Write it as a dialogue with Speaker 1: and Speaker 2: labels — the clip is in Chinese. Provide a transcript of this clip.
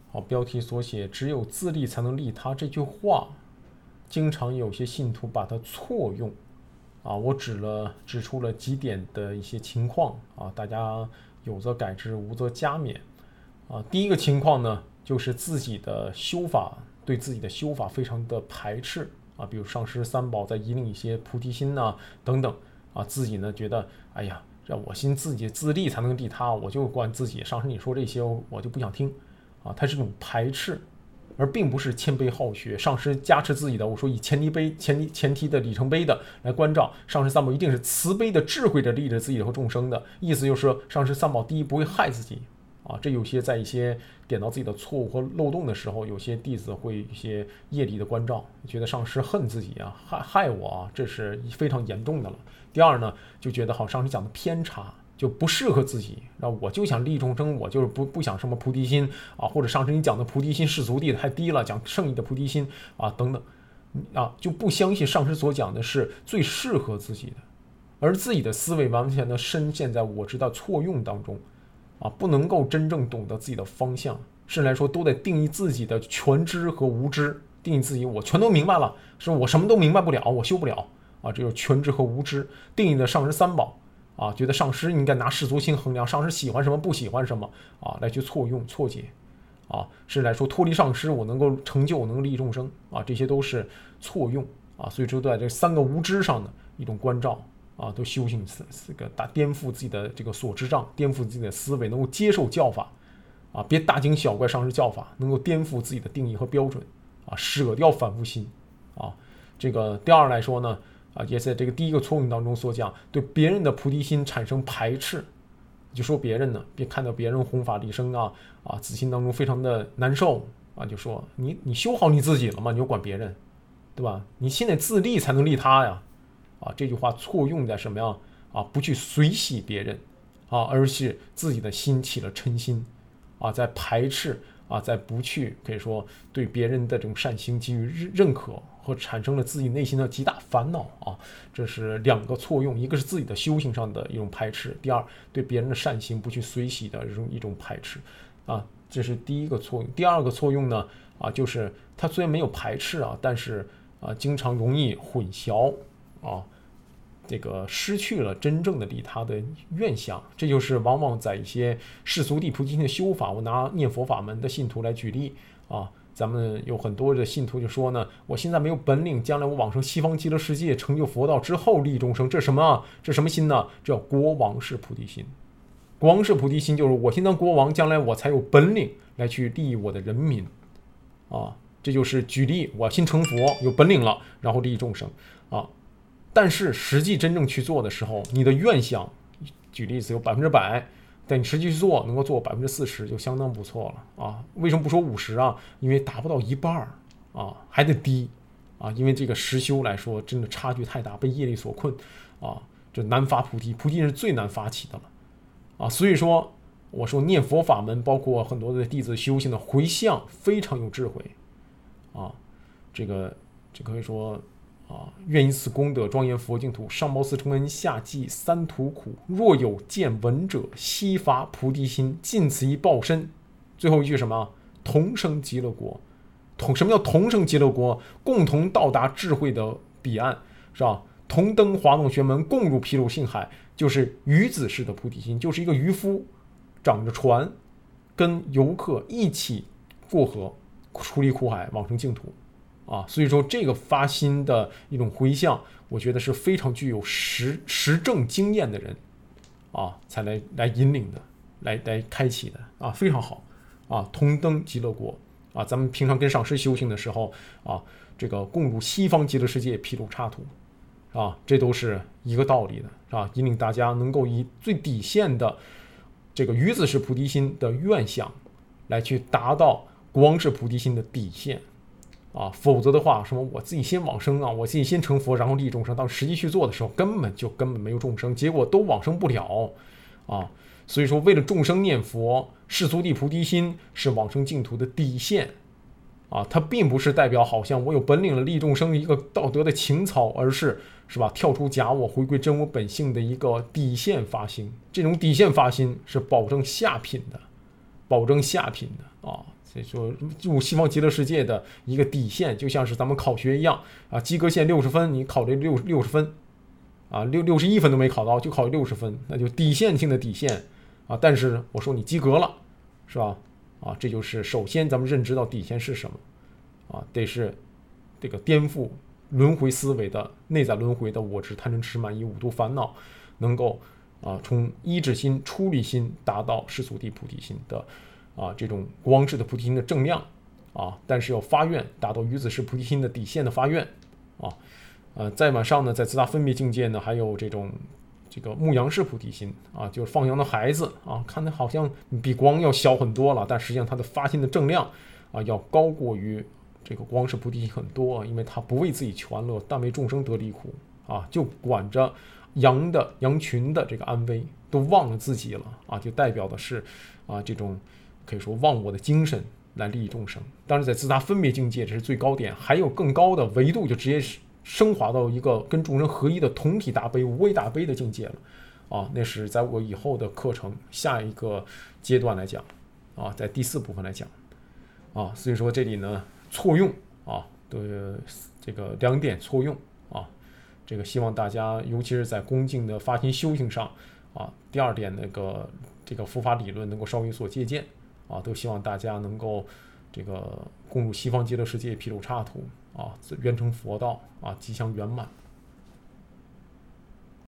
Speaker 1: 好，标题所写只有自利才能利他这句话，经常有些信徒把它错用。我指出了几点的一些情况大家有则改之，无则加勉。第一个情况呢，就是自己的修法对自己的修法非常的排斥比如上师三宝在引领一些菩提心等等自己呢觉得哎呀，让我心自己自利才能利他，我就管自己，上师你说这些我就不想听它是一种排斥，而并不是谦卑好学。上师加持自己的，我说以前提的里程碑的来关照，上师三宝一定是慈悲的智慧的利着自己和众生的，意思就是说上师三宝第一不会害自己这有些在一些点到自己的错误和漏洞的时候，有些弟子会一些业力的关照，觉得上师恨自己害我这是非常严重的了。第二呢，就觉得好上师讲的偏差，就不适合自己，我就想利众生，我就是不想什么菩提心或者上师你讲的菩提心世俗地太低了，讲圣意的菩提心等等就不相信上师所讲的是最适合自己的，而自己的思维完全的深陷在我知道错用当中不能够真正懂得自己的方向，甚至来说都在定义自己的全知和无知，定义自己我全都明白了，是我什么都明白不了，我修不了这就是全知和无知。定义的上师三宝觉得上师应该拿世俗心衡量，上师喜欢什么不喜欢什么来去错用错解甚至来说脱离上师我能够成就，我能够利益众生这些都是错用所以说在这三个无知上的一种关照都修行这个颠覆自己的这个所知障，颠覆自己的思维，能够接受教法别大惊小怪上师教法，能够颠覆自己的定义和标准舍掉反复心这个第二来说呢也在这个第一个错误当中所讲，对别人的菩提心产生排斥，就说别人呢，别看到别人弘法利生自心当中非常的难受就说你修好你自己了吗？你就管别人，对吧？你现在自利才能利他呀这句话错用在什么样不去随喜别人而是自己的心起了嗔心在排斥在不去可以说对别人的这种善行给予认可，和产生了自己内心的极大烦恼这是两个错用，一个是自己的修行上的一种排斥，第二对别人的善行不去随喜的一种排斥这是第一个错用。第二个错用呢就是他虽然没有排斥但是经常容易混淆这个失去了真正的利他的愿想，这就是往往在一些世俗地菩提心的修法，我拿念佛法门的信徒来举例咱们有很多的信徒就说呢，我现在没有本领，将来我往生西方极乐世界成就佛道之后利益众生，这什么心呢？这叫国王式菩提心。国王式菩提心就是我先当国王，将来我才有本领来去利益我的人民这就是举例，我先成佛有本领了，然后利益众生但是实际真正去做的时候，你的愿想举例子有100%，但你实际去做能够做40%就相当不错了为什么不说50因为达不到一半还得低因为这个实修来说真的差距太大，被业力所困这难发菩提是最难发起的了所以说我说念佛法门包括很多的弟子修行的回向非常有智慧这可以说愿以此功德庄严佛净土，上报四重恩，下济三途苦。若有见闻者，悉发菩提心，尽此一报身。最后一句什么？同生极乐国。什么叫同生极乐国？共同到达智慧的彼岸，是吧？同登华洞玄门，共入毗卢性海，就是渔子式的菩提心，就是一个渔夫掌着船，跟游客一起过河，出离苦海，往生净土。所以说这个发心的一种回向，我觉得是非常具有实证经验的人才来引领的，来开启的非常好同登极乐国咱们平常跟上师修行的时候这个共入西方极乐世界毗卢刹土这都是一个道理的引领大家能够以最底线的这个鱼子式菩提心的愿想来去达到国王式菩提心的底线否则的话，什么我自己先往生我自己先成佛，然后利益众生，到实际去做的时候，根本没有众生，结果都往生不了所以说，为了众生念佛，世俗地菩提心是往生净土的底线它并不是代表好像我有本领了利益众生一个道德的情操，而是吧跳出假我，回归真我本性的一个底线发心。这种底线发心是保证下品的所以说入西方极乐世界的一个底线，就像是咱们考学一样啊，及格线60分，你考这60分啊，61分都没考到，就考60分，那就底线性的底线啊。但是我说你及格了，是吧？啊，这就是首先咱们认知到底线是什么啊，得是这个颠覆轮回思维的内在轮回的我执贪嗔痴慢疑五毒烦恼，能够从依止心、出离心达到世俗谛菩提心的这种光式的菩提心的正量啊，但是要发愿达到于子式菩提心的底线的发愿啊，再往上呢，在自他分别境界呢，还有这个牧羊式菩提心啊，就是放羊的孩子啊，看着好像比光要小很多了，但实际上它的发心的正量啊，要高过于这个光是菩提心很多，因为他不为自己求安乐，但为众生得离苦啊，就管着羊群的这个安危，都忘了自己了啊，就代表的是这种可以说忘我的精神来利益众生。当然，在自他分别境界这是最高点，还有更高的维度，就直接升华到一个跟众生合一的同体大悲、无为大悲的境界了啊，那是在我以后的课程下一个阶段来讲啊，在第4部分来讲啊，所以说这里呢错用的这个2点错用啊，这个希望大家尤其是在恭敬的发心修行上啊，第2点这个佛法理论能够稍微有所借鉴啊，都希望大家能够这个共入西方极乐世界毗卢刹土啊，圆成佛道啊，吉祥圆满。